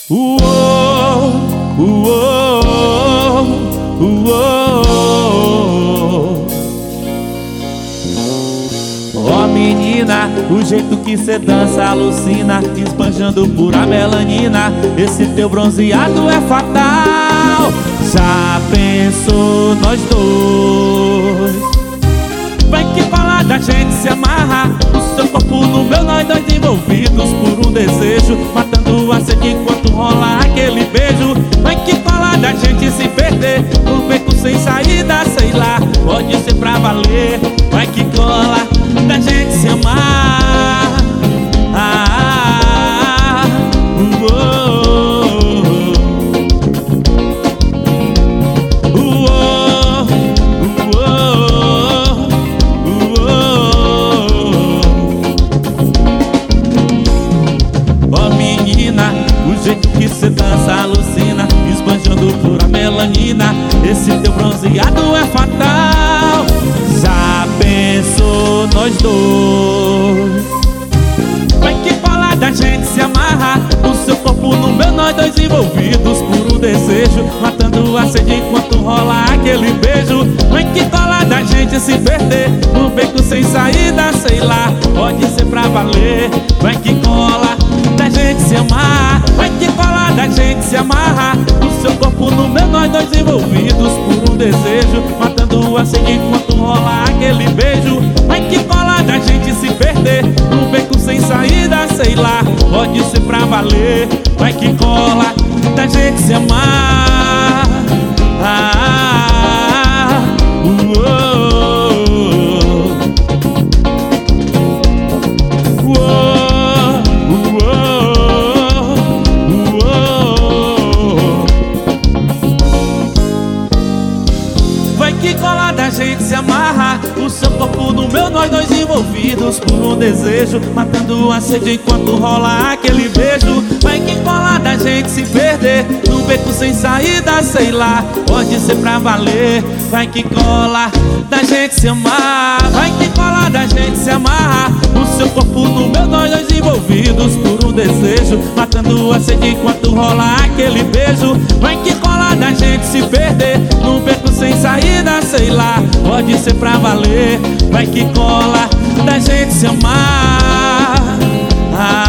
Uou, uou, uou. Ó menina, o jeito que cê dança alucina, esbanjando pura melanina. Esse teu bronzeado é fatal. Já pensou nós dois? Vai que fala da gente se amarrar, o seu corpo no meu, nós dois envolvidos por um desejo, matando a sede enquanto rola aquele beijo. Vai que fala da gente se perder, no beco sem saída, sei lá, pode ser pra valer. Vai que cola da gente se amar. O jeito que cê dança alucina, esbanjando pura melanina. Esse teu bronzeado é fatal. Já pensou nós dois? Vai que fala da gente se amarrar, o seu corpo no meu, nós dois envolvidos por um desejo, matando a sede enquanto rola aquele beijo. Vai que cola da gente se perder, no beco sem saída, sei lá, pode ser pra valer. Vai que cola da gente se amar, vai que cola da gente se amarrar, o seu corpo no meu, nós dois envolvidos por um desejo, matando a sede enquanto rola aquele beijo. Vai que cola da gente se perder, no beco sem saída, sei lá, pode ser pra valer. Vai que cola da gente se amar. Vai que cola da gente se amarrar, o seu corpo no meu, nós dois envolvidos por um desejo, matando a sede enquanto rola aquele beijo. Vai que cola da gente se perder, num beco sem saída, sei lá, pode ser pra valer. Vai que cola da gente se amar, vai que cola da gente se amarrar, o seu corpo no meu, nós dois envolvidos por um desejo, matando a sede enquanto rola aquele beijo. Vai que cola da gente se perder, num beco sem saída, sei lá, pode ser pra valer. Vai que cola da gente se amar.